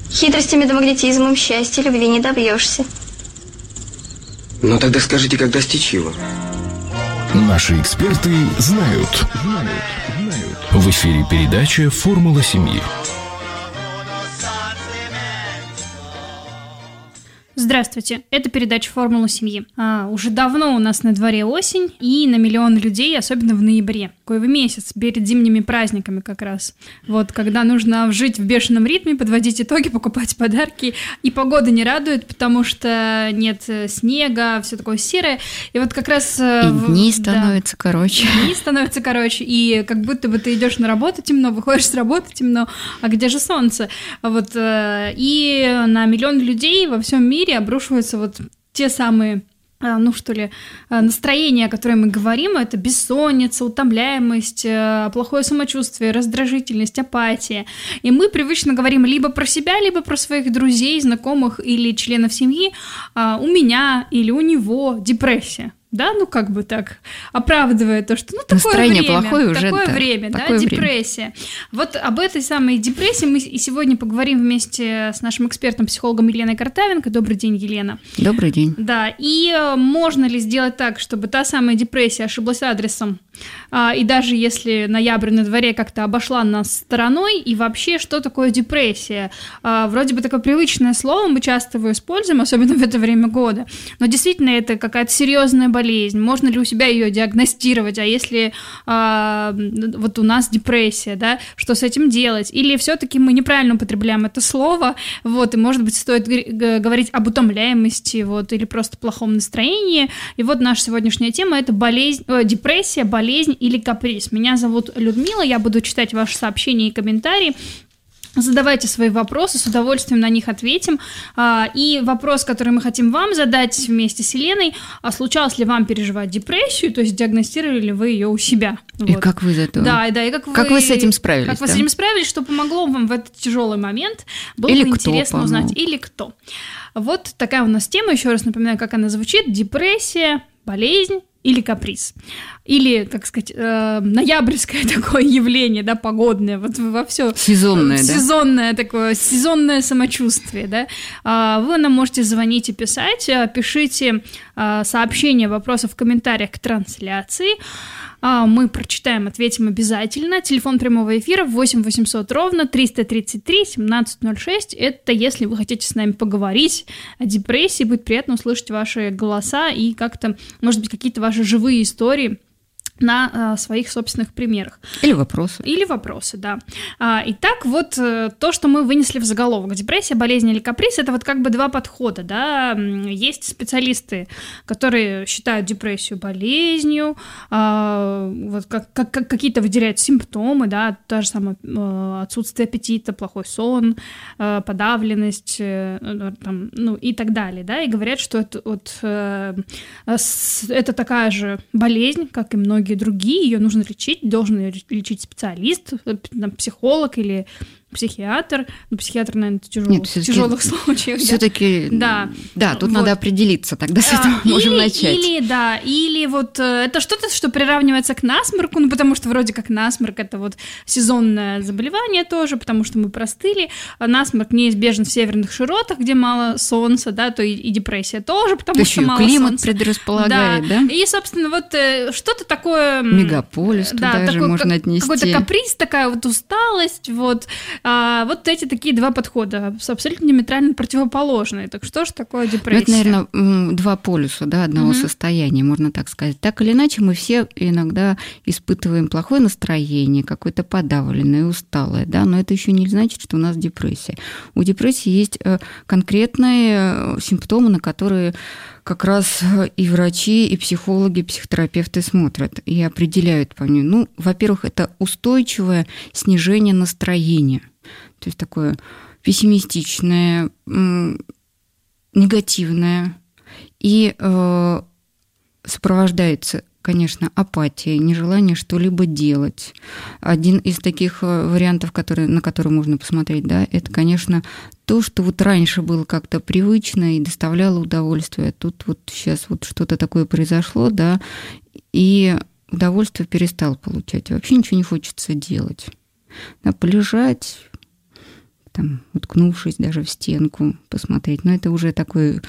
Хитростями да магнетизмом счастья любви не добьешься. Ну тогда скажите, как достичь его? Наши эксперты знают. В эфире передача «Формула семьи». Здравствуйте, это передача «Формула семьи». Уже давно у нас на дворе осень, и на миллион людей, особенно в ноябре. Такой месяц перед зимними праздниками как раз. Вот, когда нужно жить в бешеном ритме, подводить итоги, покупать подарки. И погода не радует, потому что нет снега, все такое серое. И вот как раз... И дни становятся короче. Дни становятся короче, и как будто бы ты идешь на работу темно, выходишь с работы темно, а где же солнце? Вот, и на миллион людей во всем мире обрушиваются вот те самые, настроения, о которых мы говорим. Это бессонница, утомляемость, плохое самочувствие, раздражительность, апатия. И мы привычно говорим либо про себя, либо про своих друзей, знакомых или членов семьи. У меня или у него депрессия. Да, как бы так, оправдывая то, что такое настроение время, плохое уже, такое время, такое депрессия. Вот об этой самой депрессии мы и сегодня поговорим вместе с нашим экспертом-психологом Еленой Картавенко. Добрый день, Елена. Добрый день. Да, и можно ли сделать так, чтобы та самая депрессия ошиблась адресом, и даже если ноябрь на дворе как-то обошла нас стороной, и вообще, что такое депрессия? Вроде бы такое привычное слово, мы часто его используем, особенно в это время года, но действительно это какая-то серьезная болезнь, можно ли у себя ее диагностировать, а если вот у нас депрессия, да, что с этим делать? Или все-таки мы неправильно употребляем это слово, вот, и, может быть, стоит говорить об утомляемости, вот, или просто плохом настроении, и вот наша сегодняшняя тема – это депрессия, болезнь или каприз. Меня зовут Людмила, я буду читать ваши сообщения и комментарии. Задавайте свои вопросы, с удовольствием на них ответим. И вопрос, который мы хотим вам задать вместе с Еленой: случалось ли вам переживать депрессию, то есть диагностировали ли вы ее у себя? И вот. Как вы из этого? Да, и как вы с этим справились? Как вы с этим справились, что помогло вам в этот тяжелый момент? Было или бы интересно помог? Узнать. Или кто. Вот такая у нас тема, еще раз напоминаю, как она звучит: депрессия, болезнь или каприз. Или, как сказать, ноябрьское такое явление, да, погодное, вот во все. Сезонное такое, сезонное самочувствие, да. Вы нам можете звонить и писать, пишите сообщения, вопросы в комментариях к трансляции. Мы прочитаем, ответим обязательно. Телефон прямого эфира 8 800 ровно 333 1706. Это если вы хотите с нами поговорить о депрессии. Будет приятно услышать ваши голоса и как-то, может быть, какие-то ваши живые истории на своих собственных примерах. Или вопросы. Или вопросы, да. Итак, вот то, что мы вынесли в заголовок. Депрессия, болезнь или каприз – это вот как бы два подхода, да. Есть специалисты, которые считают депрессию болезнью, вот как какие-то выделяют симптомы, да, то же самое отсутствие аппетита, плохой сон, подавленность, и так далее, да, и говорят, что это такая же болезнь, как и многие другие, ее нужно лечить, должен ее лечить специалист, психолог или психиатр. Психиатр, наверное, в тяжелых случаях. Все-таки, да, тут вот. Надо определиться, тогда с этого можем начать. Или вот это что-то, что приравнивается к насморку, потому что вроде как насморк – это вот сезонное заболевание тоже, потому что мы простыли. Насморк неизбежен в северных широтах, где мало солнца, да, то и депрессия тоже, потому что мало солнца. Климат предрасполагает, да? И, собственно, вот что-то такое… Мегаполис туда же можно отнести. Какой-то каприз, такая вот усталость, вот… Вот эти такие два подхода, абсолютно диаметрально противоположные. Так что же такое депрессия? Это, наверное, два полюса, да, одного состояния, можно так сказать. Так или иначе, мы все иногда испытываем плохое настроение, какое-то подавленное, усталое, да, но это еще не значит, что у нас депрессия. У депрессии есть конкретные симптомы, на которые как раз и врачи, и психологи, психотерапевты смотрят и определяют по ним. Во-первых, это устойчивое снижение настроения. То есть такое пессимистичное, негативное. И сопровождается, конечно, апатией, нежелание что-либо делать. Один из таких вариантов, на который можно посмотреть, да, это, конечно, то, что вот раньше было как-то привычно и доставляло удовольствие. Тут вот сейчас вот что-то такое произошло, да, и удовольствие перестал получать. Вообще ничего не хочется делать. Да, полежать, там, уткнувшись даже в стенку, посмотреть. Но это уже такое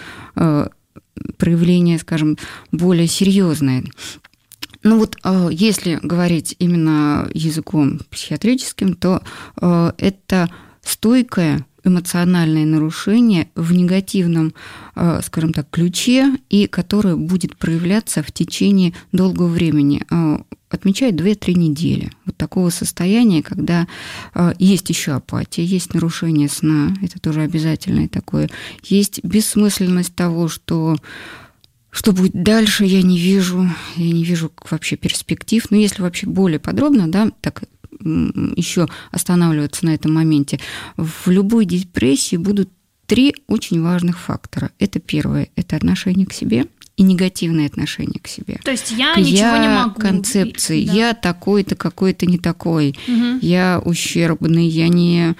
проявление, скажем, более серьезное. Ну вот, если говорить именно языком психиатрическим, то это стойкое эмоциональное нарушение в негативном, скажем так, ключе, и которое будет проявляться в течение долгого времени. Отмечают 2-3 недели. Вот такого состояния, когда есть еще апатия, есть нарушение сна, это тоже обязательное такое, есть бессмысленность того, что будет дальше, я не вижу вообще перспектив. Но если вообще более подробно, да, так еще останавливаться на этом моменте, в любой депрессии будут 3 очень важных фактора. Это первое, это отношение к себе и негативное отношение к себе. То есть я ничего не могу. Концепции. Да. Я такой-то, какой-то не такой. Угу. Я ущербный, я не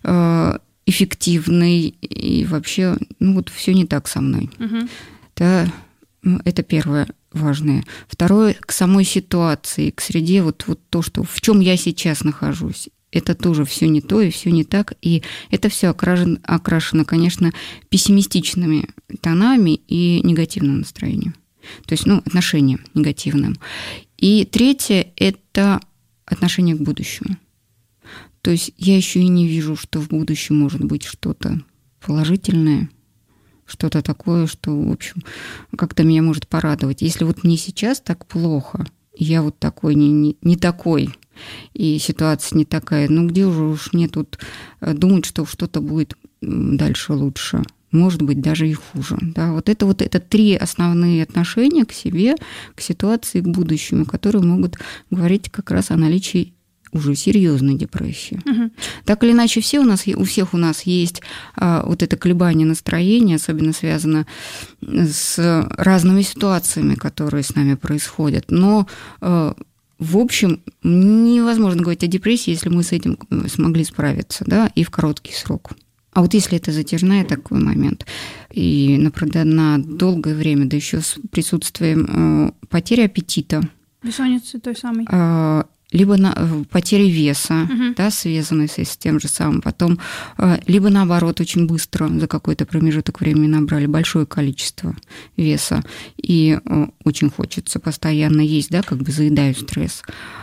эффективный. И вообще, вот все не так со мной. Угу. Это первое важное. Второе, к самой ситуации, к среде, вот то, что, в чем я сейчас нахожусь. Это тоже все не то и все не так. И это все окрашено, конечно, пессимистичными тонами и негативным настроением. То есть, отношением негативным. И третье – это отношение к будущему. То есть я еще и не вижу, что в будущем может быть что-то положительное, что-то такое, что, в общем, как-то меня может порадовать. Если вот мне сейчас так плохо, я вот такой, не такой, и ситуация не такая, где уже уж мне тут думать, что что-то будет дальше лучше, может быть, даже и хуже. Да? Вот это 3 основные отношения к себе, к ситуации, к будущему, которые могут говорить как раз о наличии уже серьезной депрессии. Угу. Так или иначе, у всех у нас есть вот это колебание настроения, особенно связано с разными ситуациями, которые с нами происходят. Но в общем, невозможно говорить о депрессии, если мы с этим смогли справиться, да, и в короткий срок. А вот если это затяжной такой момент, и, например, на долгое время, да еще с присутствием потери аппетита, бессонницы той самой, либо потери веса, да, связанной с тем же самым, потом, либо наоборот, очень быстро за какой-то промежуток времени набрали большое количество веса, и очень хочется постоянно есть, да, как бы заедаю стресс.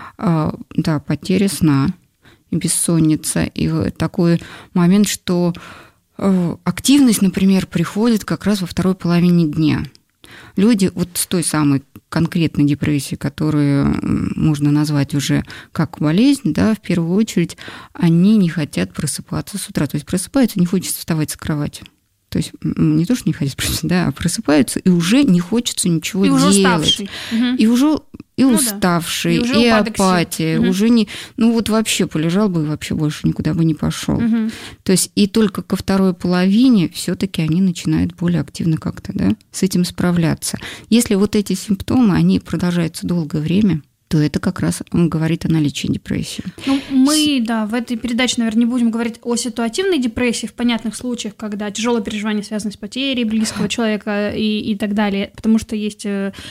Да, потеря сна, бессонница, и такой момент, что активность, например, приходит как раз во второй половине дня. Люди вот с той самой конкретной депрессией, которую можно назвать уже как болезнь, да, в первую очередь, они не хотят просыпаться с утра. То есть просыпаются, не хочется вставать с кровати. То есть не то, что не хотят просыпаться, да, а просыпаются, и уже не хочется ничего делать. Уставший. И уже уставший, да. И апатия, уже не... вообще полежал бы и вообще больше никуда бы не пошел. То есть и только ко второй половине все-таки они начинают более активно как-то, да, с этим справляться. Если вот эти симптомы, они продолжаются долгое время, то это как раз говорит о наличии депрессии. Мы, в этой передаче, наверное, не будем говорить о ситуативной депрессии в понятных случаях, когда тяжелое переживание связано с потерей близкого человека и так далее, потому что есть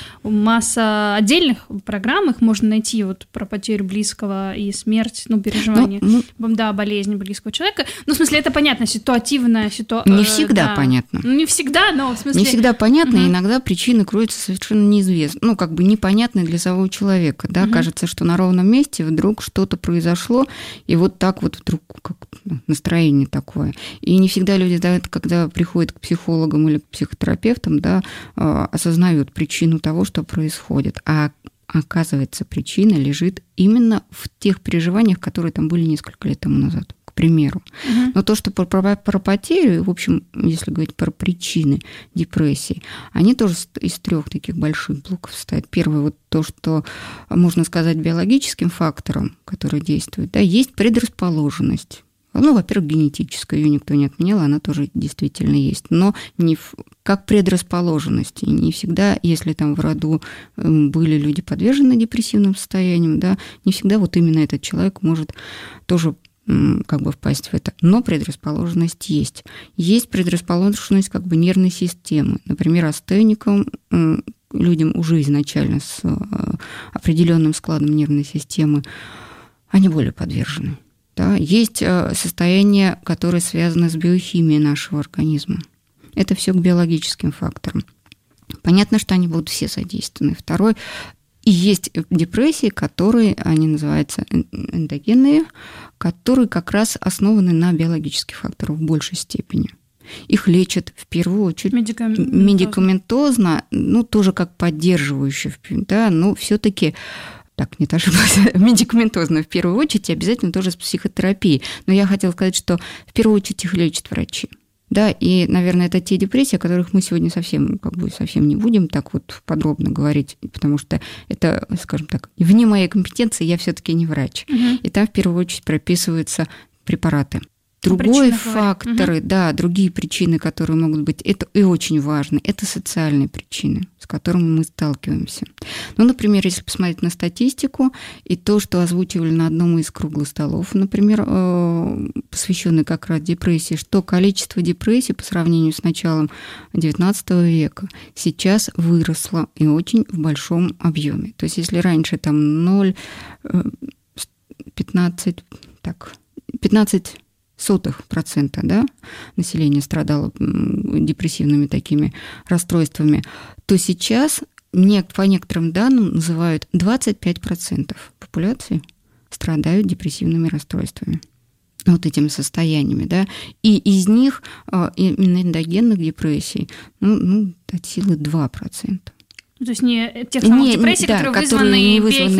масса отдельных программ, их можно найти вот про потерю близкого и смерть, переживание, болезнь близкого человека. В смысле, это понятно, ситуативная ситуация. Не всегда понятно. Не всегда, но в смысле... Не всегда понятно, иногда причины кроются совершенно неизвестно, непонятные для самого человека. Да, кажется, что на ровном месте вдруг что-то произошло, и вот так вот вдруг настроение такое. И не всегда люди, да, когда приходят к психологам или к психотерапевтам, да, осознают причину того, что происходит. А оказывается, причина лежит именно в тех переживаниях, которые там были несколько лет тому назад, к примеру. Но то, что про потерю, в общем, если говорить про причины депрессии, они тоже из 3 таких больших блоков состоят. Первое, то, что можно сказать биологическим фактором, который действует, да, есть предрасположенность. Во-первых, генетическая, ее никто не отменял, она тоже действительно есть, но не как предрасположенность. И не всегда, если там в роду были люди подвержены депрессивным состояниям, да, не всегда вот именно этот человек может тоже впасть в это. Но предрасположенность есть. Есть предрасположенность нервной системы. Например, астеникам, людям уже изначально с определенным складом нервной системы, они более подвержены. Да? Есть состояния, которые связаны с биохимией нашего организма. Это все к биологическим факторам. Понятно, что они будут все задействованы. Второй, и есть депрессии, которые, они называются эндогенные, которые как раз основаны на биологических факторах в большей степени. Их лечат в первую очередь медикаментозно, тоже как поддерживающие, да, но все-таки, так, не ошиблась, медикаментозно в первую очередь, и обязательно тоже с психотерапией. Но я хотела сказать, что в первую очередь их лечат врачи. Да, и, наверное, это те депрессии, о которых мы сегодня совсем не будем так вот подробно говорить, потому что это, скажем так, вне моей компетенции, я все-таки не врач. И там в первую очередь прописываются препараты. Другие факторы, да, другие причины, которые могут быть, это и очень важно, это социальные причины, с которыми мы сталкиваемся. Например, если посмотреть на статистику и то, что озвучивали на одном из круглых столов, например, посвященный как раз депрессии, что количество депрессий по сравнению с началом XIX века сейчас выросло и очень в большом объеме. То есть если раньше там 0,15%, да, населения страдало депрессивными такими расстройствами, то сейчас по некоторым данным называют 25% популяции страдают депрессивными расстройствами, вот этими состояниями, да, и из них именно эндогенных депрессий от силы 2%. То есть не тех самых депрессий, которые вызваны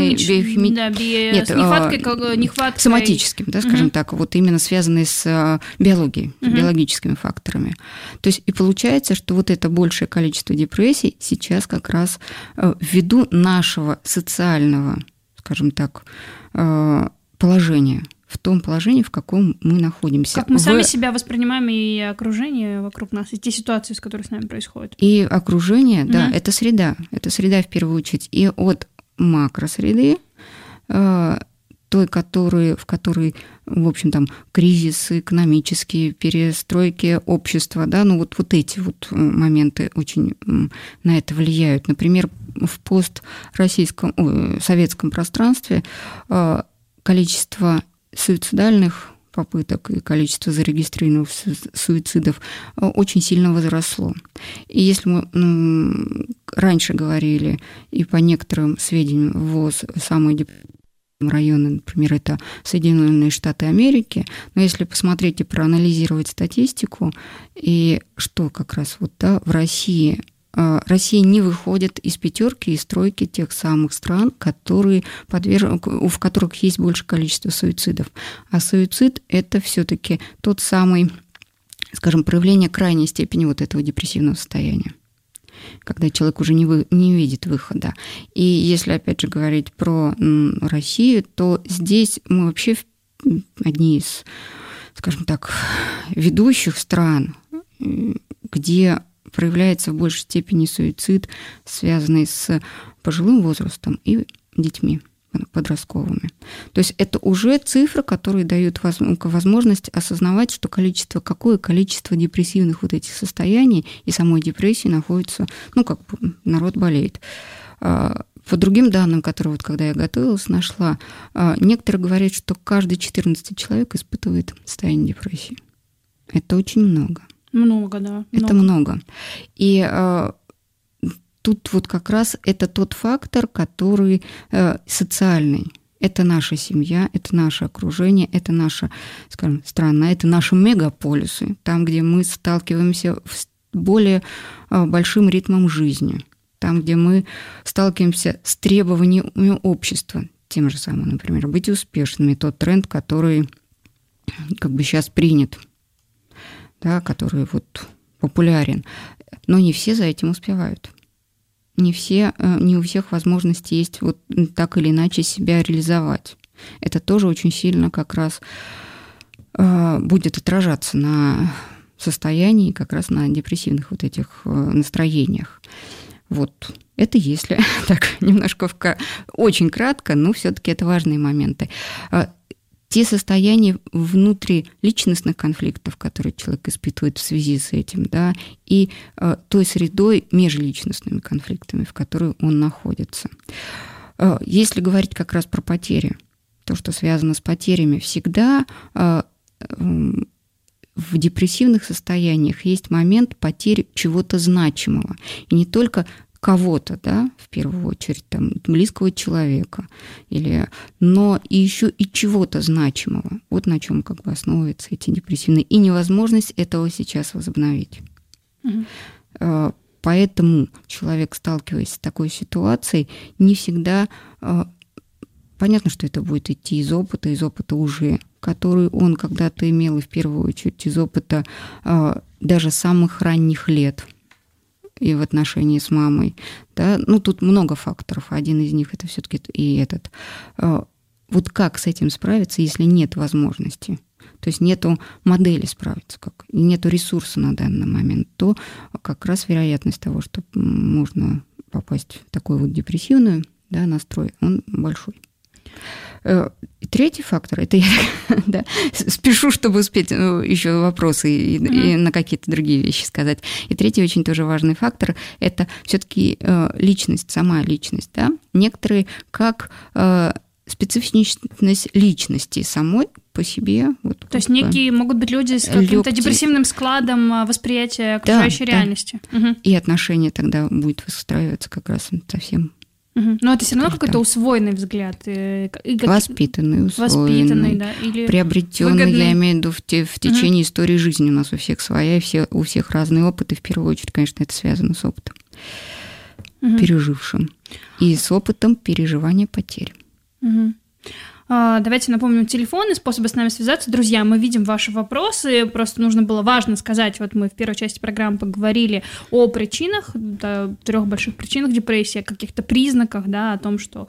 нехваткой... Соматическим, да, скажем так, вот именно связанные с биологией, биологическими факторами. То есть и получается, что вот это большее количество депрессий сейчас как раз ввиду нашего социального, скажем так, положения, в том положении, в каком мы находимся. Как мы сами себя воспринимаем и окружение вокруг нас, и те ситуации, которые с нами происходят. И окружение, да, это среда в первую очередь. И от макросреды, той, в которой, в общем, там кризисы экономические, перестройки общества, да, вот эти вот моменты очень на это влияют. Например, в советском пространстве количество суицидальных попыток и количество зарегистрированных суицидов очень сильно возросло. И если мы раньше говорили, и по некоторым сведениям ВОЗ самые депрессивные районы, например, это Соединенные Штаты Америки, но если посмотреть и проанализировать статистику, и что как раз в Россия не выходит из пятерки, из тройки тех самых стран, в которых есть большее количество суицидов. А суицид – это все-таки тот самый, скажем, проявление крайней степени вот этого депрессивного состояния, когда человек уже не видит выхода. И если, опять же, говорить про Россию, то здесь мы вообще одни из, скажем так, ведущих стран, где проявляется в большей степени суицид, связанный с пожилым возрастом и детьми подростковыми. То есть это уже цифры, которые дают возможность осознавать, что какое количество депрессивных вот этих состояний и самой депрессии находится, народ болеет. По другим данным, которые когда я готовилась, нашла, некоторые говорят, что каждый 14 человек испытывает состояние депрессии. Это очень много. Много, да. Это много. И тут вот как раз это тот фактор, который социальный. Это наша семья, это наше окружение, это наша, скажем, страна, это наши мегаполисы, там, где мы сталкиваемся с более большим ритмом жизни, там, где мы сталкиваемся с требованиями общества, тем же самым, например, быть успешными, тот тренд, который сейчас принят, да, который популярен, но не все за этим успевают. Не у всех возможности есть так или иначе себя реализовать. Это тоже очень сильно как раз будет отражаться на состоянии, как раз на депрессивных этих настроениях. Это если так немножко очень кратко, но все-таки это важные моменты. Те состояния внутриличностных конфликтов, которые человек испытывает в связи с этим, да, и той средой межличностными конфликтами, в которой он находится. Если говорить как раз про потери, то, что связано с потерями, всегда в депрессивных состояниях есть момент потери чего-то значимого. И не только кого-то, да, в первую очередь, там, близкого человека, но и еще и чего-то значимого. Вот на чем как бы основываются эти депрессивные. И невозможность этого сейчас возобновить. Поэтому человек, сталкиваясь с такой ситуацией, не всегда... Понятно, что это будет идти из опыта уже, который он когда-то имел, и в первую очередь из опыта даже самых ранних лет и в отношении с мамой. Да? Ну, тут много факторов. Один из них это все-таки и этот. Вот как с этим справиться, если нет возможности? То есть нету модели справиться, и нету ресурса на данный момент, то как раз вероятность того, что можно попасть в такой вот депрессивный, да, настрой, он большой. И третий фактор, это я спешу, чтобы успеть еще вопросы и на какие-то другие вещи сказать. И третий очень тоже важный фактор, это все-таки личность, сама личность. Да? Некоторые как специфичность личности самой по себе. Вот, то есть некие могут быть люди с каким-то депрессивным складом восприятия окружающей реальности. Угу. И отношения тогда будет выстраиваться как раз совсем. Но это все равно какой-то усвоенный взгляд. Воспитанный, усвоенный, да, или приобретенный, я имею в виду, в течение истории жизни. У нас у всех своя, у всех разные опыты. В первую очередь, конечно, это связано с опытом пережившим. И с опытом переживания потерь. Давайте напомним телефон и способы с нами связаться. Друзья, мы видим ваши вопросы. Просто важно сказать, вот мы в первой части программы поговорили о причинах, 3 больших причинах депрессии, о каких-то признаках, да, о том, что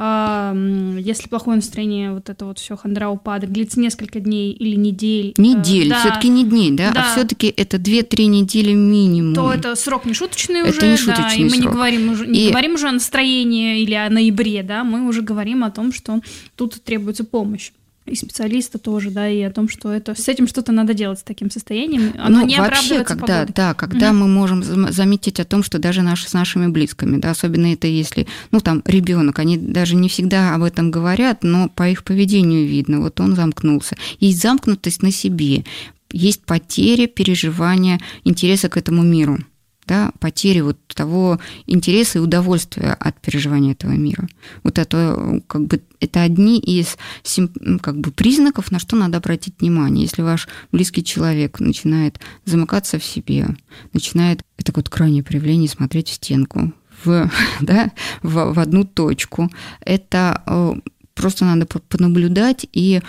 если плохое настроение, вот это вот все хандра, упадок, длится несколько дней или недель. Да, все-таки не дней, да, а все-таки это 2-3 недели минимум. То это срок не шуточный уже, не шуточный, да, и мы не говорим уже о настроении или о ноябре, да, мы уже говорим о том, что тут требуется помощь. И специалиста тоже, да, и о том, что с этим что-то надо делать с таким состоянием. Оно не оправдывается погодой. Когда мы можем заметить о том, что даже с нашими близкими, да, особенно это если, ребенок, они даже не всегда об этом говорят, но по их поведению видно, вот он замкнулся. Есть замкнутость на себе, есть потеря переживания интереса к этому миру. Да, потери вот того интереса и удовольствия от переживания этого мира. Вот это это одни из признаков, на что надо обратить внимание. Если ваш близкий человек начинает замыкаться в себе, начинает, это крайнее проявление, смотреть в стенку, в одну точку, это просто надо понаблюдать и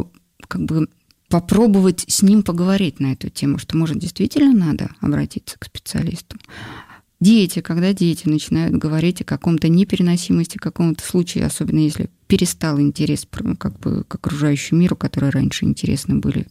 попробовать с ним поговорить на эту тему, что, может, действительно надо обратиться к специалисту. Когда дети начинают говорить о каком-то непереносимости, каком-то случае, особенно если перестал интерес к окружающему миру, которые раньше интересны были,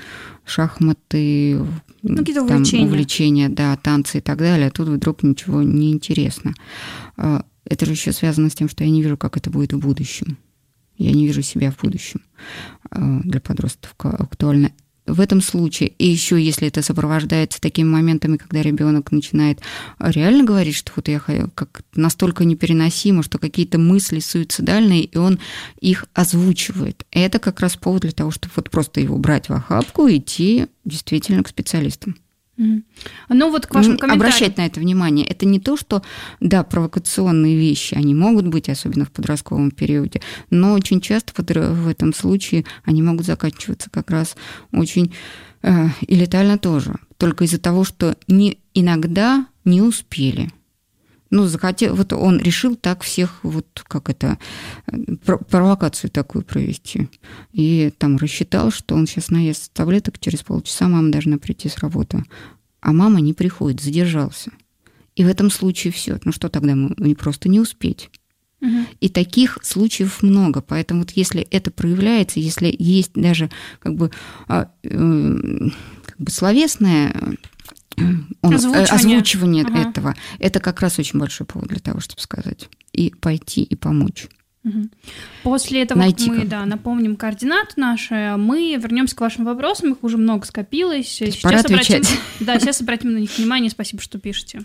шахматы, какие-то увлечения, да, танцы и так далее, а тут вдруг ничего не интересно. Это же еще связано с тем, что я не вижу, как это будет в будущем. Я не вижу себя в будущем для подростков актуально. В этом случае, и еще если это сопровождается такими моментами, когда ребенок начинает реально говорить, что вот я настолько непереносимо, что какие-то мысли суицидальные, и он их озвучивает. Это как раз повод для того, чтобы просто его брать в охапку и идти действительно к специалистам. Ну вот к вашим комментариям. Обращать на это внимание. Это не то, что, да, провокационные вещи, они могут быть, особенно в подростковом периоде, но очень часто в этом случае они могут заканчиваться как раз очень и летально тоже. Только из-за того, что иногда не успели. Вот он решил так всех, провокацию такую провести. И рассчитал, что он сейчас наест таблеток, через полчаса мама должна прийти с работы. А мама не приходит, задержался. И в этом случае все. Что тогда мы просто не успеть? Угу. И таких случаев много. Поэтому если это проявляется, если есть даже словесное озвучивание этого, это как раз очень большой повод для того, чтобы сказать. И пойти, и помочь. После этого мы напомним координаты наши, мы вернемся к вашим вопросам, их уже много скопилось. Сейчас обратим на них внимание. Спасибо, что пишете.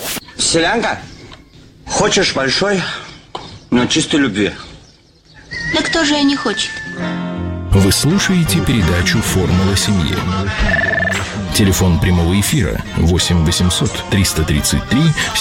Селянка, хочешь большой, но чистой любви? Да кто же не хочет? Вы слушаете передачу «Формула семьи». Телефон прямого эфира 8 800 333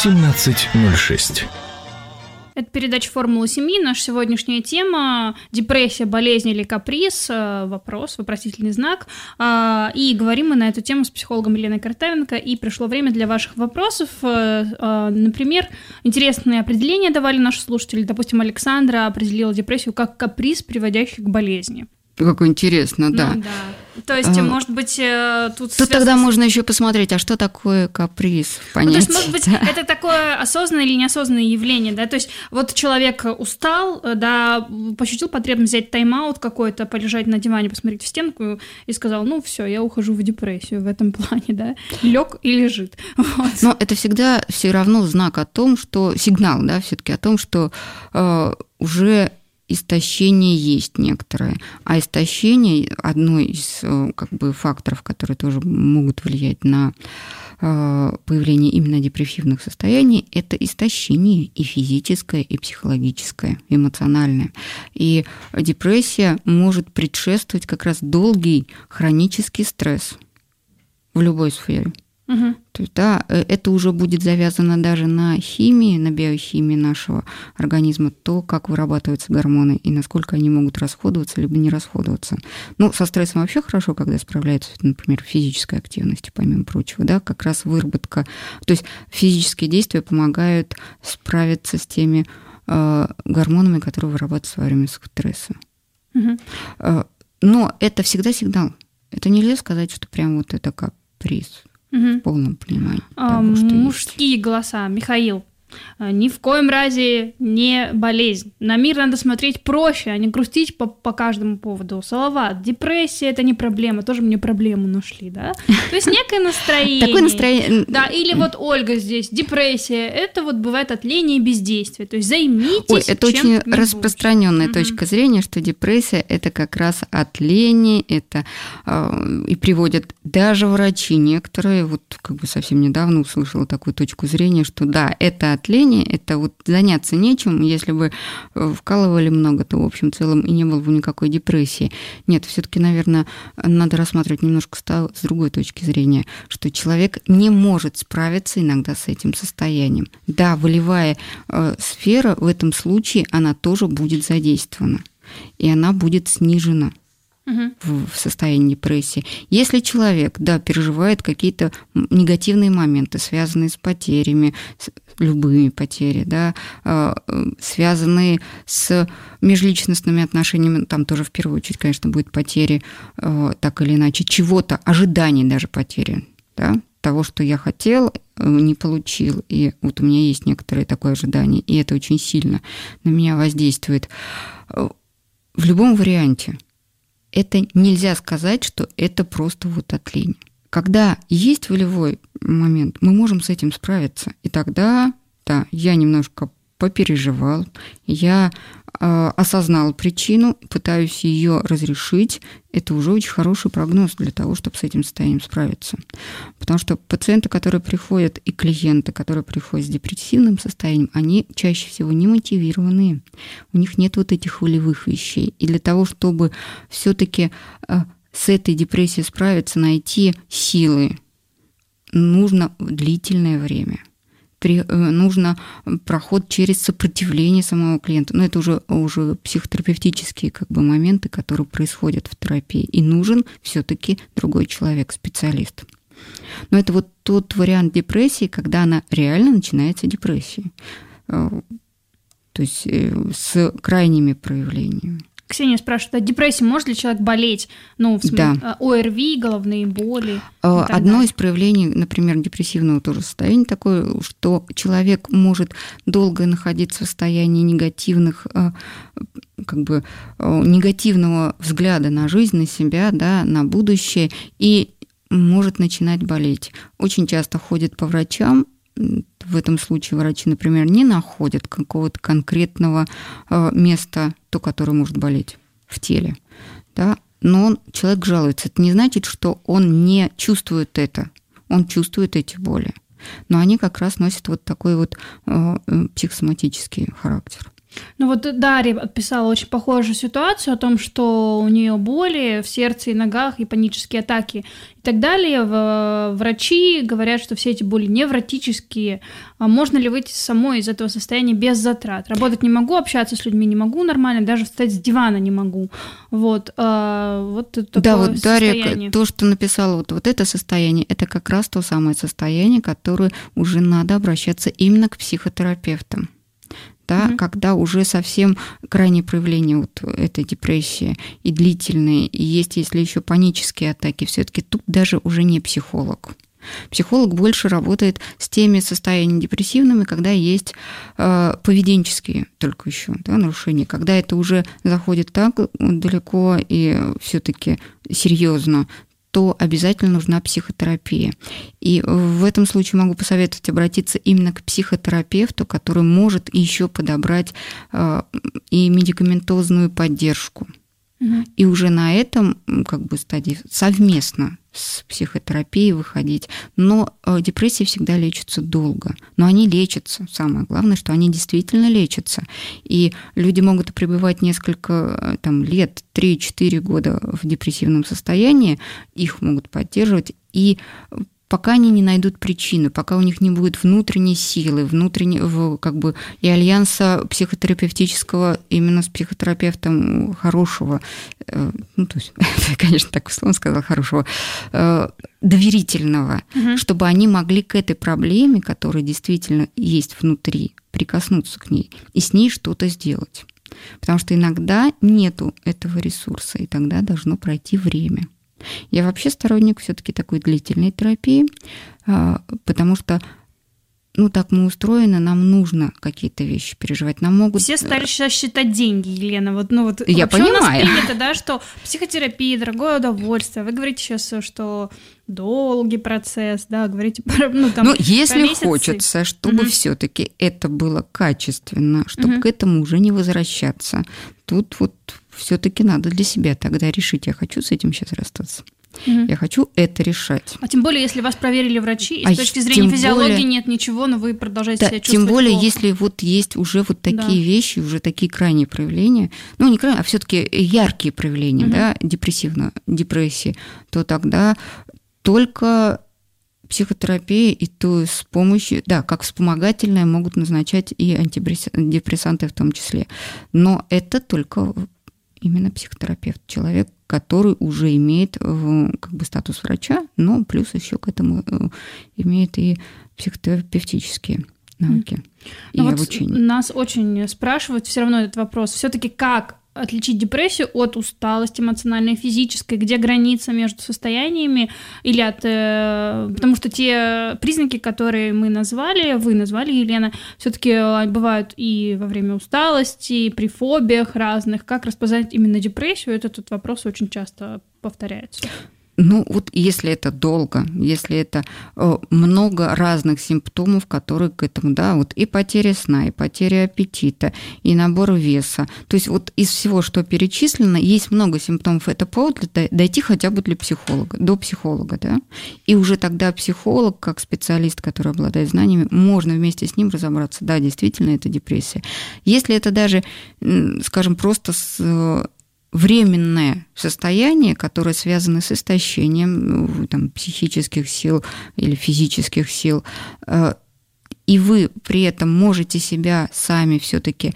1706. Это передача «Формула семьи». Наша сегодняшняя тема – депрессия, болезнь или каприз. Вопрос, вопросительный знак. И говорим мы на эту тему с психологом Еленой Картавенко. И пришло время для ваших вопросов. Например, интересные определения давали наши слушатели. Допустим, Александра определила депрессию как каприз, приводящий к болезни. Как интересно, да. Ну, да. То есть, может быть, тут тогда можно еще посмотреть, а что такое каприз, понять. То есть, может быть, это такое осознанное или неосознанное явление, да, то есть вот человек устал, да, пощутил потребность взять тайм-аут какой-то, полежать на диване, посмотреть в стенку и сказал, ну все, я ухожу в депрессию в этом плане, да, лег и лежит. Вот. Но это всегда все равно знак о том, что сигнал, да, все-таки о том, что уже истощение есть некоторое. А истощение, одно из как бы, факторов, которые тоже могут влиять на появление именно депрессивных состояний, это истощение и физическое, и психологическое, и эмоциональное. И депрессия может предшествовать как раз долгий хронический стресс в любой сфере. Угу. То есть, да, это уже будет завязано даже на химии, на биохимии нашего организма, то, как вырабатываются гормоны и насколько они могут расходоваться либо не расходоваться. Ну, со стрессом вообще хорошо, когда справляются, например, физической активностью, помимо прочего, да, как раз выработка. То есть физические действия помогают справиться с теми гормонами, которые вырабатываются во время стресса. Угу. Но это всегда сигнал. Это нельзя сказать, что прям вот это каприз. В полном понимании того, что мужские есть. голоса. Михаил, ни в коем разе не болезнь. На мир надо смотреть проще, а не грустить по каждому поводу. Салават, депрессия – это не проблема. Тоже мне проблему нашли, да? То есть некое настроение. Такое настроение. Да, или вот Ольга здесь, депрессия – это вот бывает от лени и бездействия. То есть займитесь это очень чем-нибудь. распространенная точка зрения, что депрессия – это как раз от лени, это и приводят даже врачи некоторые, вот как бы совсем недавно услышала такую точку зрения, что да, это от лени, это вот заняться нечем, если бы вкалывали много, то в общем целом и не было бы никакой депрессии. Нет, все-таки, наверное, надо рассматривать немножко с другой точки зрения, что человек не может справиться иногда с этим состоянием. Да, волевая сфера в этом случае, она тоже будет задействована, и она будет снижена в состоянии депрессии. Если человек, да, переживает какие-то негативные моменты, связанные с потерями, любыми потерями, да, связанные с межличностными отношениями, там тоже в первую очередь, конечно, будет потери, так или иначе, чего-то, ожиданий даже потери, да, того, что я хотел, не получил, и вот у меня есть некоторое такое ожидание, и это очень сильно на меня воздействует. В любом варианте это нельзя сказать, что это просто вот от лени. Когда есть волевой момент, мы можем с этим справиться. И тогда, да, я немножко попереживал, я осознал причину, пытаюсь ее разрешить. Это уже очень хороший прогноз для того, чтобы с этим состоянием справиться. Потому что пациенты, которые приходят, и клиенты, которые приходят с депрессивным состоянием, они чаще всего не мотивированные. У них нет вот этих волевых вещей. И для того, чтобы все-таки с этой депрессией справиться, найти силы, нужно длительное время. Нужно проход через сопротивление самого клиента. Но это уже психотерапевтические как бы моменты, которые происходят в терапии. И нужен все-таки другой человек, специалист. Но это вот тот вариант депрессии, когда она реально начинается депрессией. То есть с крайними проявлениями. Ксения спрашивает, а депрессия, может ли человек болеть? Ну, в смысле, да. ОРВИ, головные боли? Одно из проявлений, например, депрессивного тоже состояния такое, что человек может долго находиться в состоянии негативного взгляда на жизнь, на себя, да, на будущее, и может начинать болеть. Очень часто ходит по врачам. В этом случае врачи, например, не находят какого-то конкретного места, то, которое может болеть в теле. Да? Но человек жалуется. Это не значит, что он не чувствует это. Он чувствует эти боли. Но они как раз носят вот такой вот психосоматический характер. Ну вот Дарья описала очень похожую ситуацию о том, что у нее боли в сердце и ногах, и панические атаки и так далее. Врачи говорят, что все эти боли невротические. А можно ли выйти самой из этого состояния без затрат? Работать не могу, общаться с людьми не могу нормально, даже встать с дивана не могу. Вот такое да, вот состояние. Дарья, то, что написала вот это состояние, это как раз то самое состояние, которое уже надо обращаться именно к психотерапевтам. Да, когда уже совсем крайнее проявление вот этой депрессии и длительные, и есть, если еще панические атаки, все-таки тут даже уже не психолог. Психолог больше работает с теми состояниями депрессивными, когда есть поведенческие только еще нарушения, когда это уже заходит так далеко и все-таки серьезно, то обязательно нужна психотерапия. И в этом случае могу посоветовать обратиться именно к психотерапевту, который может еще подобрать и медикаментозную поддержку. И уже на этом стадии совместно с психотерапией выходить. Но депрессии всегда лечатся долго. Но они лечатся. Самое главное, что они действительно лечатся. И люди могут пребывать несколько лет, 3-4 года в депрессивном состоянии, их могут поддерживать. И пока они не найдут причины, пока у них не будет внутренней силы, и альянса психотерапевтического именно с психотерапевтом хорошего, то есть, конечно, так условно сказала, хорошего, доверительного, чтобы они могли к этой проблеме, которая действительно есть внутри, прикоснуться к ней и с ней что-то сделать. Потому что иногда нету этого ресурса, и тогда должно пройти время. Я вообще сторонник все-таки такой длительной терапии, потому что так мы устроены, нам нужно какие-то вещи переживать. Нам могут... Все стали сейчас считать деньги, Елена. Я понимаю. У нас принято, что психотерапия, дорогое удовольствие. Вы говорите сейчас, что долгий процесс, говорите про если месяцы. хочется, чтобы все-таки это было качественно, чтобы к этому уже не возвращаться, тут все-таки надо для себя тогда решить, я хочу с этим сейчас расстаться. Я хочу это решать. А тем более, если вас проверили врачи, и с точки зрения физиологии нет ничего, но вы продолжаете себя чувствовать тем более, плохо. если есть уже такие вещи, уже такие крайние проявления, не крайние, а все-таки яркие проявления депрессии, то тогда только психотерапия, и то с помощью, как вспомогательное могут назначать и антидепрессанты в том числе. Но это только именно психотерапевт, человек, который уже имеет статус врача, но плюс еще к этому имеет и психотерапевтические навыки и обучение. Нас очень спрашивают все равно этот вопрос. Все-таки как отличить депрессию от усталости эмоциональной и физической, где граница между состояниями, потому что те признаки, которые вы назвали, Елена, все-таки бывают и во время усталости, и при фобиях разных. Как распознать именно депрессию? Этот вопрос очень часто повторяется. Если это долго, если это много разных симптомов, которые к этому, и потеря сна, и потеря аппетита, и набор веса. То есть из всего, что перечислено, есть много симптомов. Это повод дойти хотя бы до психолога, И уже тогда психолог, как специалист, который обладает знаниями, можно вместе с ним разобраться. Да, действительно, это депрессия. Если это даже, скажем, просто временное состояние, которое связано с истощением психических сил или физических сил, и вы при этом можете себя сами все-таки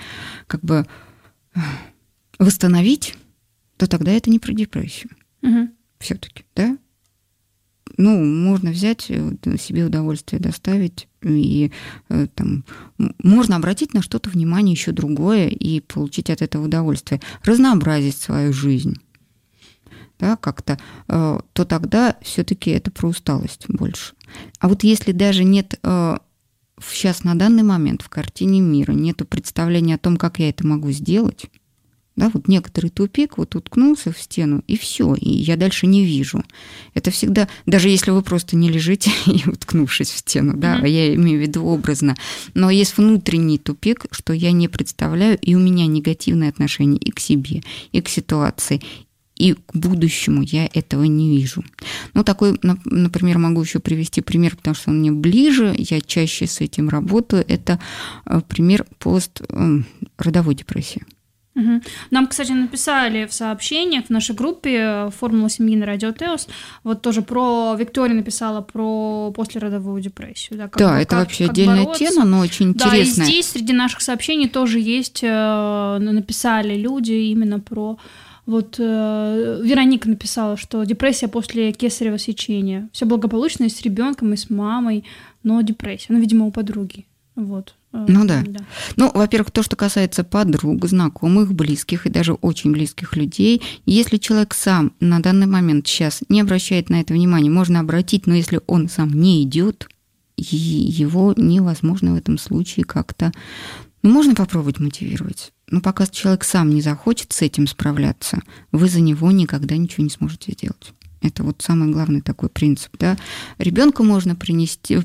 восстановить, то тогда это не про депрессию. Все-таки, да? Можно взять себе удовольствие, доставить, и можно обратить на что-то внимание еще другое и получить от этого удовольствие, разнообразить свою жизнь, как-то, то тогда все-таки это про усталость больше. А если даже нет сейчас на данный момент в картине мира нету представления о том, как я это могу сделать, некоторый тупик, уткнулся в стену, и все, и я дальше не вижу. Это всегда, даже если вы просто не лежите и уткнувшись в стену, я имею в виду образно, но есть внутренний тупик, что я не представляю, и у меня негативное отношение и к себе, и к ситуации, и к будущему я этого не вижу. Ну, такой, например, могу еще привести пример, потому что он мне ближе, я чаще с этим работаю. Это пример пост-родовой депрессии. Угу. Нам, кстати, написали в сообщениях в нашей группе «Формула семьи» на радио ТЭОС, вот тоже Виктория написала про послеродовую депрессию. Да, это вообще отдельная тема, но очень интересная. Да, и здесь среди наших сообщений тоже есть, написали люди именно про... Вот Вероника написала, что депрессия после кесарево сечения. Все благополучно и с ребенком, и с мамой, но депрессия. Ну, видимо, у подруги. Вот. Ну да. Ну, во-первых, то, что касается подруг, знакомых, близких и даже очень близких людей, если человек сам на данный момент сейчас не обращает на это внимания, можно обратить, но если он сам не идет, его невозможно в этом случае как-то... Ну, можно попробовать мотивировать, но пока человек сам не захочет с этим справляться, вы за него никогда ничего не сможете сделать. Это вот самый главный такой принцип, да. Ребенка можно принести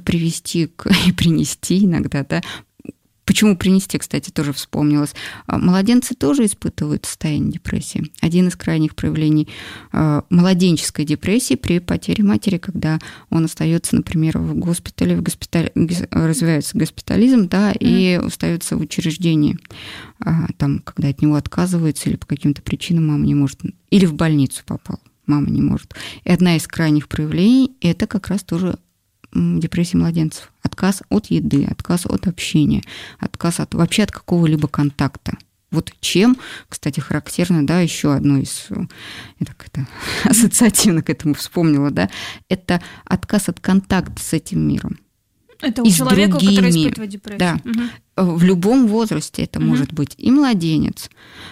иногда, да. Почему принести, кстати, тоже вспомнилось. Младенцы тоже испытывают состояние депрессии. Один из крайних проявлений младенческой депрессии при потере матери, когда он остается, например, в госпитале, развивается госпитализм, да, и остается в учреждении, там, когда от него отказываются или по каким-то причинам мама не может, или в больницу попал, мама не может. И одна из крайних проявлений – это как раз тоже депрессии младенцев. Отказ от еды, отказ от общения, отказ вообще от какого-либо контакта. Вот чем, кстати, характерно, да, еще одно из, я так это ассоциативно к этому вспомнила, да, это отказ от контакта с этим миром. Это у человека, который испытывает депрессию. Да, в любом возрасте это может быть и младенец,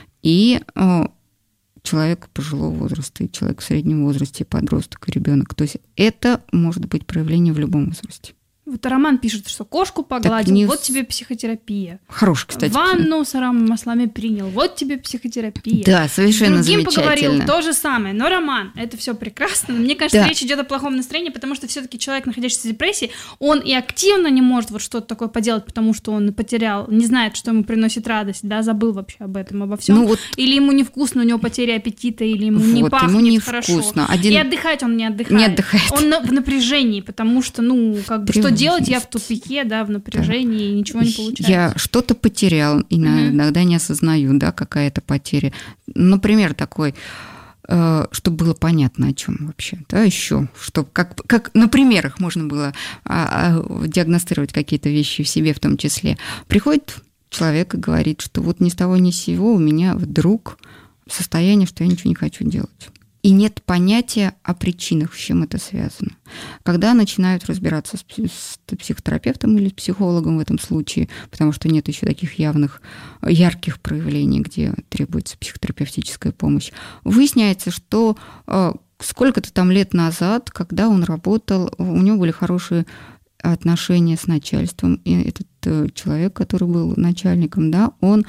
и человек пожилого возраста, и человек в среднем возрасте, и подросток, и ребенок. То есть это может быть проявление в любом возрасте. Вот Роман пишет, что кошку погладил, вот тебе психотерапия. Хороший, кстати. Ванну с ароматными маслами принял, вот тебе психотерапия. Да, совершенно замечательно. С другим поговорил, то же самое. Но, Роман, это все прекрасно. Но мне кажется, речь идет о плохом настроении, потому что все-таки человек, находящийся в депрессии, он и активно не может вот что-то такое поделать, потому что он потерял, не знает, что ему приносит радость, да, забыл вообще об этом, обо всем. Ну, вот... Или ему невкусно, у него потеря аппетита, или ему не пахнет ему не хорошо. И отдыхать он не отдыхает. Он в напряжении, потому что, как бы, что делать, я в тупике, да, в напряжении, и ничего не получается. Я что-то потерял, иногда не осознаю, да, какая-то потеря. Например, такой, чтобы было понятно, о чем вообще, да, еще, чтобы как на примерах можно было диагностировать какие-то вещи в себе в том числе. Приходит человек и говорит, что вот ни с того ни с сего у меня вдруг состояние, что я ничего не хочу делать. И нет понятия о причинах, с чем это связано. Когда начинают разбираться с психотерапевтом или с психологом в этом случае, потому что нет еще таких ярких проявлений, где требуется психотерапевтическая помощь, выясняется, что сколько-то там лет назад, когда он работал, у него были хорошие отношения с начальством, и этот человек, который был начальником, да, он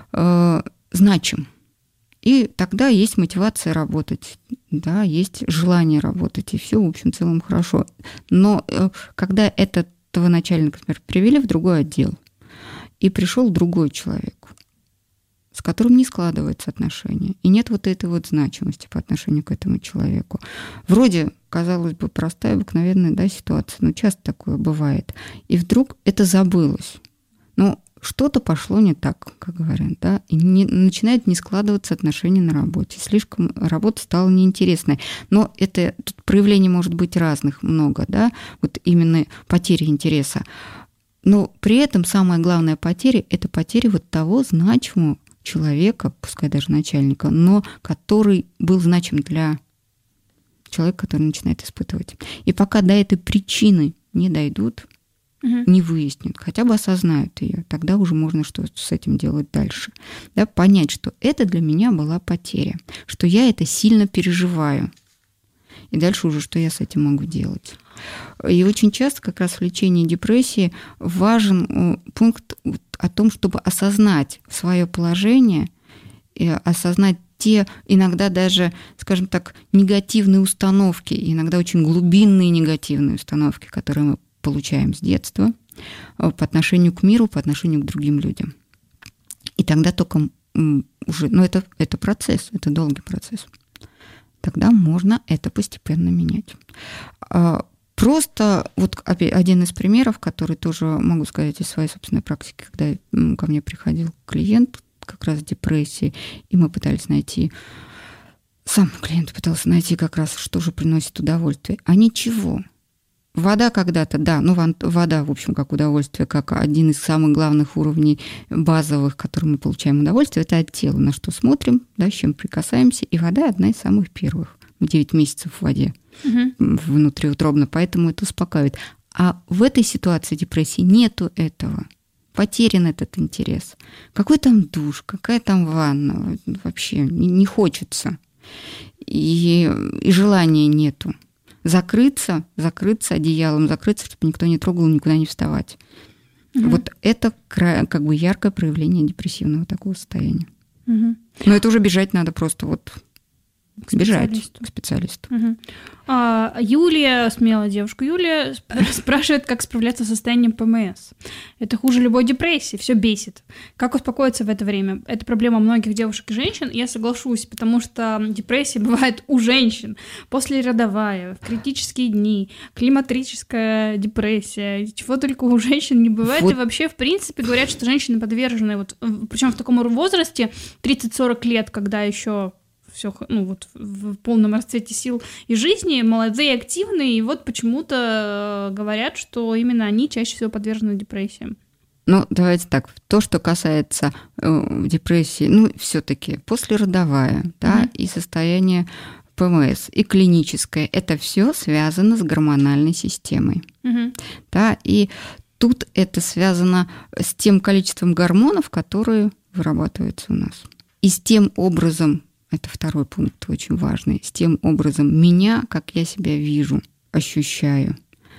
значим. И тогда есть мотивация работать, да, есть желание работать, и все, в общем, в целом хорошо. Но когда этого начальника, например, привели в другой отдел, и пришел другой человек, с которым не складываются отношения, и нет вот этой вот значимости по отношению к этому человеку. Вроде, казалось бы, простая, обыкновенная, да, ситуация, но часто такое бывает. И вдруг это забылось. Что-то пошло не так, как говорят, да, и начинает не складываться отношения на работе. Слишком работа стала неинтересной. Но тут проявлений может быть разных много, да, вот именно потери интереса. Но при этом самая главная потеря – это потеря вот того значимого человека, пускай даже начальника, но который был значим для человека, который начинает испытывать. И пока до этой причины не дойдут, не выяснят, хотя бы осознают ее, тогда уже можно что-то с этим делать дальше. Да, понять, что это для меня была потеря, что я это сильно переживаю. И дальше уже что я с этим могу делать. И очень часто как раз в лечении депрессии важен пункт о том, чтобы осознать свое положение, и осознать те иногда даже, скажем так, негативные установки, иногда очень глубинные негативные установки, которые мы получаем с детства по отношению к миру, по отношению к другим людям. И тогда только уже... это процесс, это долгий процесс. тогда можно это постепенно менять. Просто вот один из примеров, который тоже могу сказать из своей собственной практики, когда ко мне приходил клиент как раз с депрессией, и мы пытались найти, сам клиент пытался найти как раз, что же приносит удовольствие, а ничего. Вода когда-то, да, вода, в общем, как удовольствие, как один из самых главных уровней базовых, которым мы получаем удовольствие, это от тела, на что смотрим, да, с чем прикасаемся, и вода одна из самых первых. Мы 9 месяцев в воде внутриутробно, поэтому это успокаивает. А в этой ситуации депрессии нету этого. Потерян этот интерес. Какой там душ, какая там ванна, вообще не хочется. И желания нету. Закрыться одеялом, чтобы никто не трогал, никуда не вставать. Вот это как бы яркое проявление депрессивного такого состояния. Но это уже бежать надо просто вот бежать к специалисту. Юлия, смелая девушка Юлия, спрашивает, как справляться с состоянием ПМС. Это хуже любой депрессии, все бесит. Как успокоиться в это время? Это проблема многих девушек и женщин, я соглашусь, потому что депрессия бывает у женщин, послеродовая, в критические дни, климатрическая депрессия, чего только у женщин не бывает. Вот. И вообще, в принципе, говорят, что женщины подвержены, причем в таком возрасте, 30-40 лет, когда еще все, в полном расцвете сил и жизни, молодые, активные, и вот почему-то говорят, что именно они чаще всего подвержены депрессиям. Ну, давайте так, то, что касается депрессии, все-таки послеродовая, да, и состояние ПМС, и клиническое, это все связано с гормональной системой, да, и тут это связано с тем количеством гормонов, которые вырабатываются у нас, и с тем образом. Это второй пункт очень важный. С тем образом меня, как я себя вижу, ощущаю.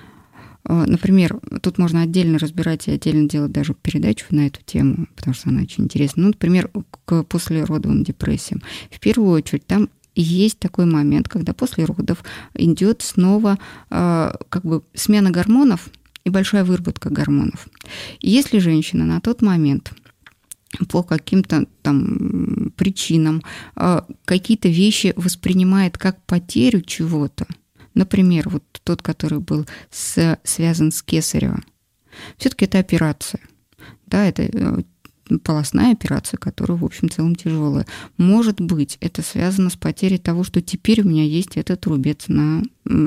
Например, тут можно отдельно разбирать и отдельно делать даже передачу на эту тему, потому что она очень интересна. Например, к послеродовым депрессиям. В первую очередь, там есть такой момент, когда после родов идет снова как бы смена гормонов и большая выработка гормонов. И если женщина на тот момент по каким-то там причинам какие-то вещи воспринимает как потерю чего-то. Например, вот тот, который был связан с Кесарево. Все-таки это операция. Да, это полостная операция, которая, в общем, в целом тяжелая. Может быть, это связано с потерей того, что теперь у меня есть этот рубец на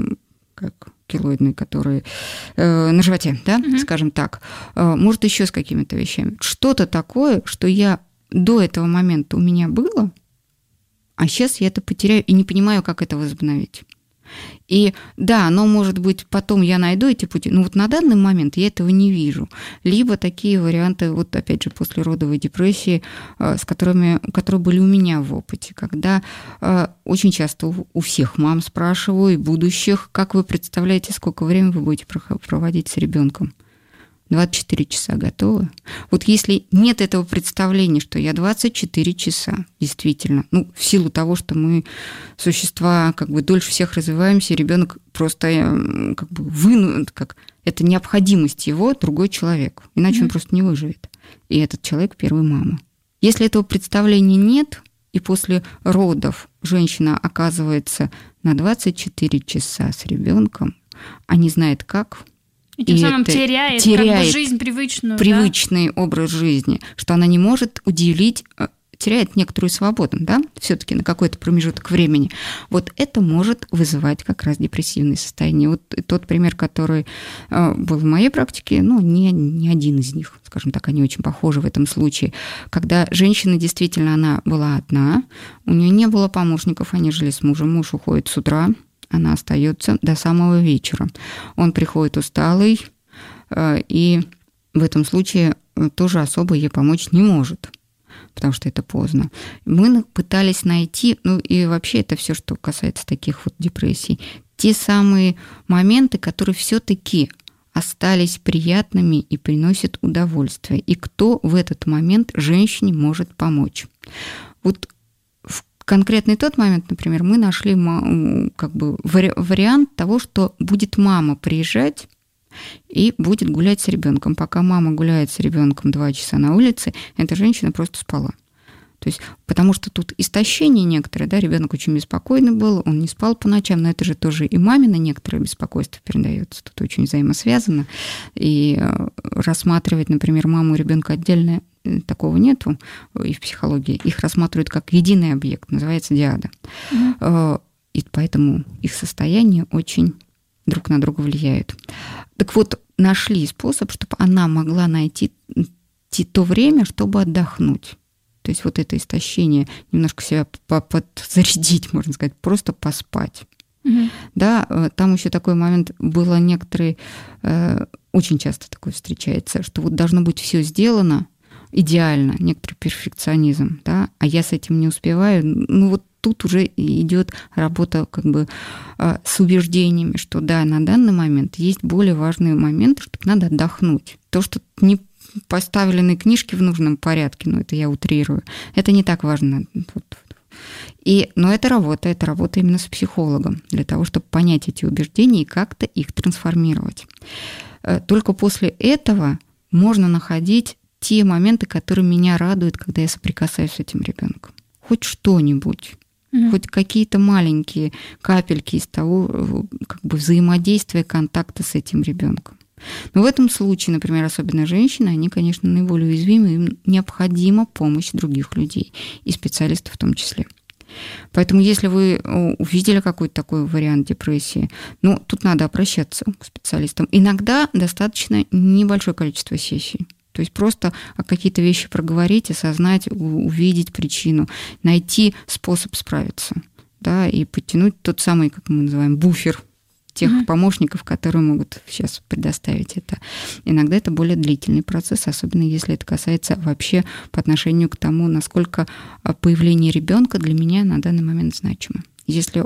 килоидный, который на животе, да, скажем так. Может, еще с какими-то вещами. Что-то такое, что я до этого момента у меня было, а сейчас я это потеряю и не понимаю, как это возобновить. И да, но, может быть, потом я найду эти пути, но вот на данный момент я этого не вижу. Либо такие варианты, вот опять же, послеродовой депрессии, которые были у меня в опыте, когда очень часто у всех мам спрашиваю, и будущих, как вы представляете, сколько времени вы будете проводить с ребенком? 24 часа готовы? Вот если нет этого представления, что я 24 часа, действительно, в силу того, что мы существа как бы дольше всех развиваемся, ребенок просто как бы это необходимость его, другой человек, иначе он просто не выживет. И этот человек первая мама. Если этого представления нет, и после родов женщина оказывается на 24 часа с ребенком, а не знает как, и тем самым теряет как бы жизнь привычную. Привычный образ жизни, что она не может уделить, теряет некоторую свободу, да, все-таки на какой-то промежуток времени. Вот это может вызывать как раз депрессивное состояние. Вот тот пример, который был в моей практике, не один из них, скажем так, они очень похожи в этом случае, когда женщина действительно, она была одна, у нее не было помощников, они жили с мужем, муж уходит с утра, она остается до самого вечера. Он приходит усталый, и в этом случае тоже особо ей помочь не может, потому что это поздно. Мы пытались найти, и вообще это все, что касается таких вот депрессий, те самые моменты, которые все-таки остались приятными и приносят удовольствие. И кто в этот момент женщине может помочь. Вот конкретный тот момент, например, мы нашли как бы вариант того, что будет мама приезжать и будет гулять с ребенком. Пока мама гуляет с ребенком 2 часа на улице, эта женщина просто спала. То есть, потому что тут истощение некоторое, да, ребенок очень беспокойный был, он не спал по ночам, но это же тоже и мамино некоторое беспокойство передается, тут очень взаимосвязано. И рассматривать, например, маму и ребенка отдельно, такого нету и в психологии. Их рассматривают как единый объект, называется диада. И поэтому их состояние очень друг на друга влияют. Так вот, нашли способ, чтобы она могла найти то время, чтобы отдохнуть. То есть вот это истощение, немножко себя подзарядить, можно сказать, просто поспать. Да, там еще такой момент было некоторые, очень часто такое встречается, что вот должно быть все сделано идеально, некоторый перфекционизм, да, а я с этим не успеваю. Ну вот тут уже идет работа как бы с убеждениями, что да, на данный момент есть более важные моменты, что надо отдохнуть. То, что не поставлены книжки в нужном порядке, ну это я утрирую, это не так важно. Но это работа именно с психологом, для того, чтобы понять эти убеждения и как-то их трансформировать. Только после этого можно находить те моменты, которые меня радуют, когда я соприкасаюсь с этим ребенком. Хоть что-нибудь, хоть какие-то маленькие капельки из того как бы взаимодействия, контакта с этим ребенком. Но в этом случае, например, особенно женщины, они, конечно, наиболее уязвимы, им необходима помощь других людей, и специалистов в том числе. Поэтому если вы увидели какой-то такой вариант депрессии, ну, тут надо обращаться к специалистам. Иногда достаточно небольшое количество сессий. То есть просто какие-то вещи проговорить, осознать, увидеть причину, найти способ справиться, да, и подтянуть тот самый, как мы называем, буфер тех помощников, которые могут сейчас предоставить это. Иногда это более длительный процесс, особенно если это касается вообще по отношению к тому, насколько появление ребенка для меня на данный момент значимо. Если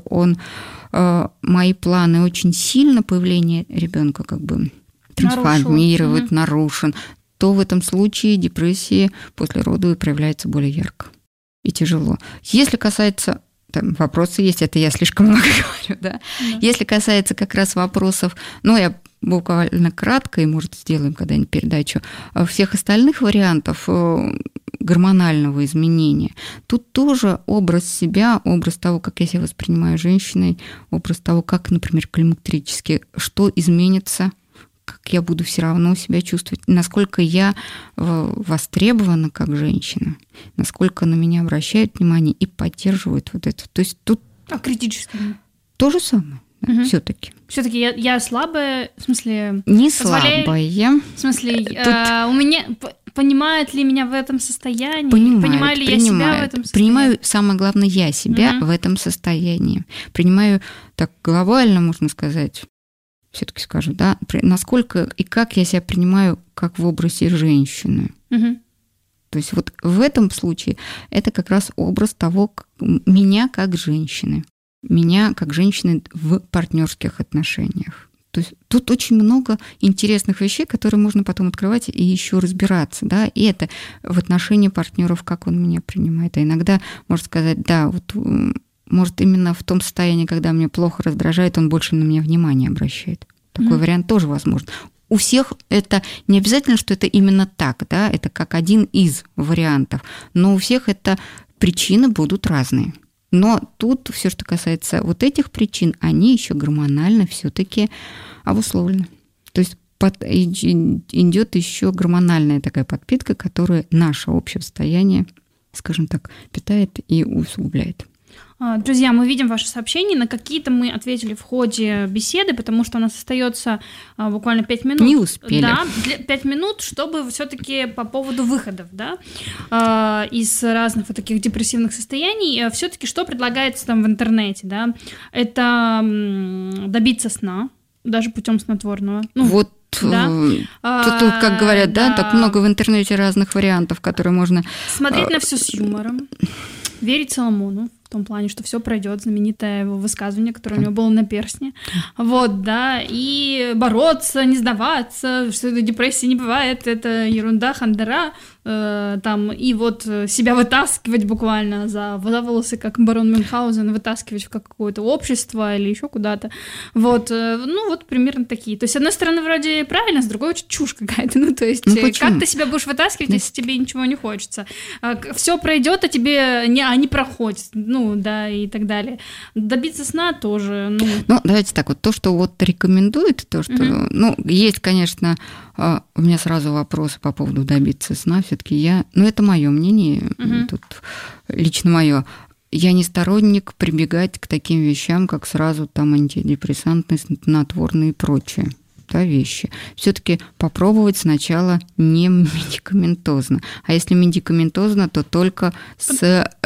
мои планы очень сильно, появление ребенка как бы трансформирует, нарушен, то в этом случае депрессия послеродовая проявляется более ярко и тяжело. Если касается... Там вопросы есть, это я слишком много говорю, да? Если касается как раз вопросов, ну, я буквально кратко, и, может, сделаем когда-нибудь передачу, всех остальных вариантов гормонального изменения, тут тоже образ себя, образ того, как я себя воспринимаю женщиной, образ того, как, например, климактерически, что изменится, как я буду все равно себя чувствовать, насколько я востребована как женщина, насколько на меня обращают внимание и поддерживают вот это. То есть тут... А критически? То же самое, да, все-таки. Все-таки я слабая, в смысле... Не слабая. В смысле, у меня... Понимают ли меня в этом состоянии? Понимаю ли я себя в этом состоянии? Принимаю, самое главное, я себя в этом состоянии. Принимаю так глобально, можно сказать, все-таки скажу, да, насколько и как я себя принимаю как в образе женщины. То есть вот в этом случае это как раз образ того, меня как женщины, в партнерских отношениях. То есть тут очень много интересных вещей, которые можно потом открывать и еще разбираться, да, и это в отношении партнеров, как он меня принимает. А иногда можно сказать, да, вот может, именно в том состоянии, когда мне плохо, раздражает, он больше на меня внимание обращает. Такой вариант тоже возможен. У всех это не обязательно, что это именно так, да, это как один из вариантов, но у всех это причины будут разные. Но тут все, что касается вот этих причин, они еще гормонально все-таки обусловлены. То есть идет еще гормональная такая подпитка, которая наше общее состояние, скажем так, питает и усугубляет. Друзья, мы видим ваши сообщения, на какие-то мы ответили в ходе беседы, потому что у нас остается буквально 5 минут. Не успели. Да, 5 минут, чтобы все-таки по поводу выходов, да, из разных вот таких депрессивных состояний, все-таки что предлагается там в интернете, да, это добиться сна, даже путем снотворного. Ну, вот. Да. Тут, как говорят, да, так много в интернете разных вариантов, которые можно... Смотреть на все с юмором, верить Соломону, в том плане, что все пройдет, знаменитое его высказывание, которое у него было на перстне. Вот, да, и бороться, не сдаваться, что депрессии не бывает, это ерунда, хандара. там, и вот себя вытаскивать буквально за волосы, как барон Мюнхгаузен, вытаскивать в какое-то общество или еще куда-то. Вот, ну, вот примерно такие. То есть, с одной стороны, вроде правильно, с другой очень чушь какая-то. Ну, то есть, как ты себя будешь вытаскивать, если тебе ничего не хочется? Все пройдет, а тебе не проходит, ну, да, и так далее. Добиться сна тоже, ну... Ну, давайте так, вот то, что вот рекомендует, то, что... Ну, есть, конечно, у меня сразу вопросы по поводу добиться сна. Все-таки ну, это мое мнение, тут лично мое. Я не сторонник прибегать к таким вещам, как сразу там антидепрессанты, снотворные и прочее. Да, вещи. Все-таки попробовать сначала не медикаментозно. А если медикаментозно, то только с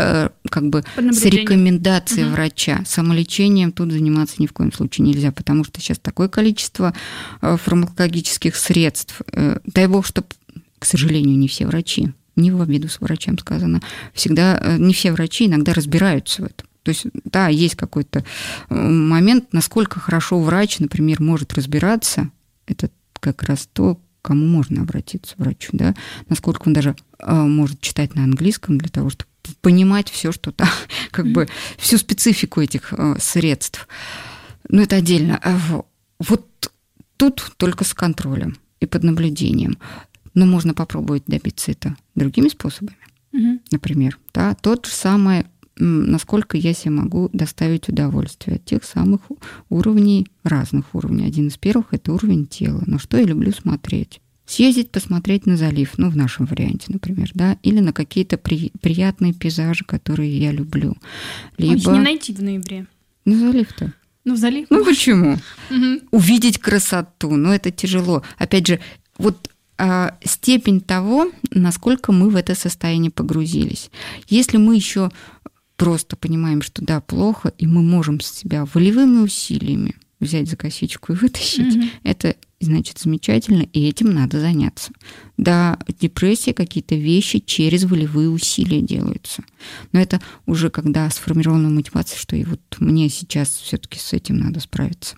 рекомендацией врача. Самолечением тут заниматься ни в коем случае нельзя, потому что сейчас такое количество фармакологических средств. Дай бог, чтобы, к сожалению, не все врачи, не в обиду с врачам сказано, всегда не все врачи иногда разбираются в этом. То есть, да, есть какой-то момент, насколько хорошо врач, например, может разбираться, это как раз то, к кому можно обратиться, врачу, да, насколько он даже может читать на английском для того, чтобы понимать все, что там, как бы всю специфику этих средств. Но это отдельно. Вот тут только с контролем и под наблюдением. Но можно попробовать добиться это другими способами. Например, да, тот же самый, насколько я себе могу доставить удовольствие от тех самых уровней, разных уровней. Один из первых – это уровень тела. На что я люблю смотреть? Съездить, посмотреть на залив, ну, в нашем варианте, например, да, или на какие-то приятные пейзажи, которые я люблю. Либо... не найти в ноябре. На залив-то. Ну, в залив. Ну, почему? Увидеть красоту, но это тяжело. Опять же, вот степень того, насколько мы в это состояние погрузились. Если мы еще просто понимаем, что да, плохо, и мы можем себя волевыми усилиями взять за косичку и вытащить, это, значит, замечательно, и этим надо заняться. Да, депрессия, какие-то вещи через волевые усилия делаются. Но это уже когда сформирована мотивация, что и вот мне сейчас все-таки с этим надо справиться.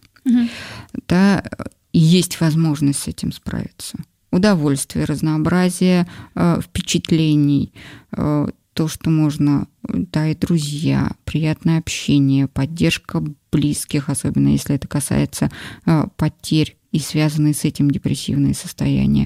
Да, и есть возможность с этим справиться. Удовольствие, разнообразие впечатлений, то, что можно, да, и друзья, приятное общение, поддержка близких, особенно если это касается потерь и связанные с этим депрессивные состояния.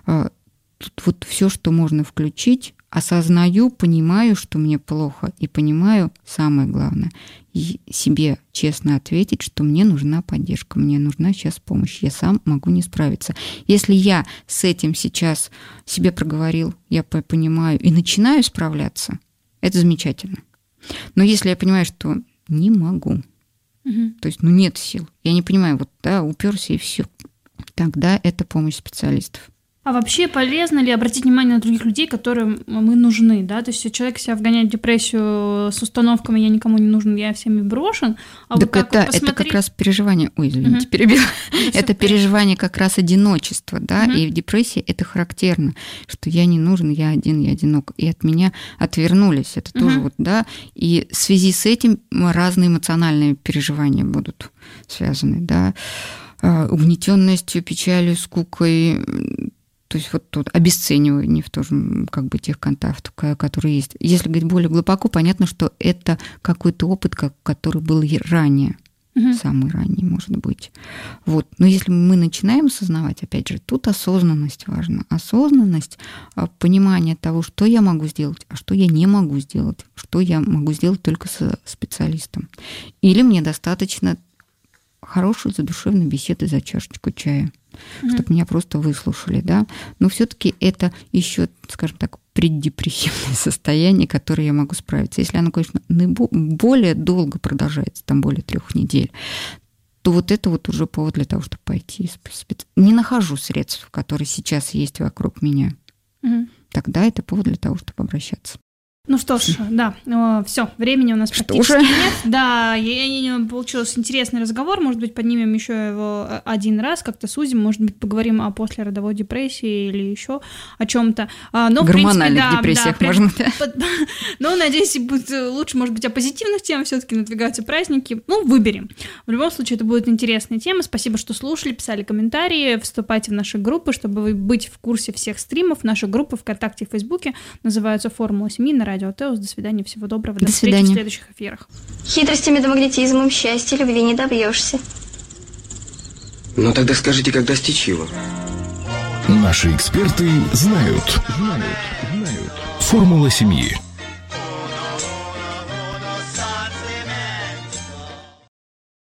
Тут вот все, что можно включить, осознаю, понимаю, что мне плохо, и понимаю, самое главное, и себе честно ответить, что мне нужна поддержка, мне нужна сейчас помощь, я сам могу не справиться. Если я с этим сейчас себе проговорил, я понимаю и начинаю справляться, это замечательно. Но если я понимаю, что не могу, то есть, нет сил, я не понимаю, вот, да, уперся и все, тогда это помощь специалистов. А вообще полезно ли обратить внимание на других людей, которым мы нужны, да? То есть человек себя вгоняет в депрессию с установками «я никому не нужен, я всеми брошен». А так вот это как раз переживание... Ой, извините, перебила. Это переживание как раз одиночества, да? И в депрессии это характерно, что я не нужен, я один, я одинок. И от меня отвернулись. Это тоже вот, да? И в связи с этим разные эмоциональные переживания будут связаны, да? Угнетенностью, печалью, скукой... То есть вот тут обесценивание в тоже как бы тех контактов, которые есть. Если говорить более глубоко, понятно, что это какой-то опыт, который был ранее, самый ранний, может быть. Вот. Но если мы начинаем осознавать, опять же, тут осознанность важна. Осознанность, понимание того, что я могу сделать, а что я не могу сделать, что я могу сделать только со специалистом. Или мне достаточно хорошей задушевной беседы за чашечку чая, чтобы меня просто выслушали, да. Но все-таки это еще, скажем так, преддепрессивное состояние, которое я могу справиться. Если оно, конечно, более долго продолжается, там более 3 недель, то вот это вот уже повод для того, чтобы пойти. Не нахожу средств, которые сейчас есть вокруг меня. Тогда это повод для того, чтобы обращаться. Ну что ж, да, все, времени у нас практически нет. Да, получился интересный разговор, может быть, поднимем еще его один раз, как-то сузим, может быть, поговорим о послеродовой депрессии или еще о чем-то. Гормональных депрессиях можно, да? Но, надеюсь, будет лучше, может быть, о позитивных темах, все-таки надвигаются праздники. Выберем. В любом случае, это будет интересная тема. Спасибо, что слушали, писали комментарии, вступайте в наши группы, чтобы быть в курсе всех стримов. Наши группы ВКонтакте и Фейсбуке называются «Формула семьи» на Радио Теос. До свидания, всего доброго. До встречи в следующих эфирах. Хитростями да магнетизмом счастья любви не добьешься. Ну тогда скажите, как достичь его? Наши эксперты знают. Формула семьи.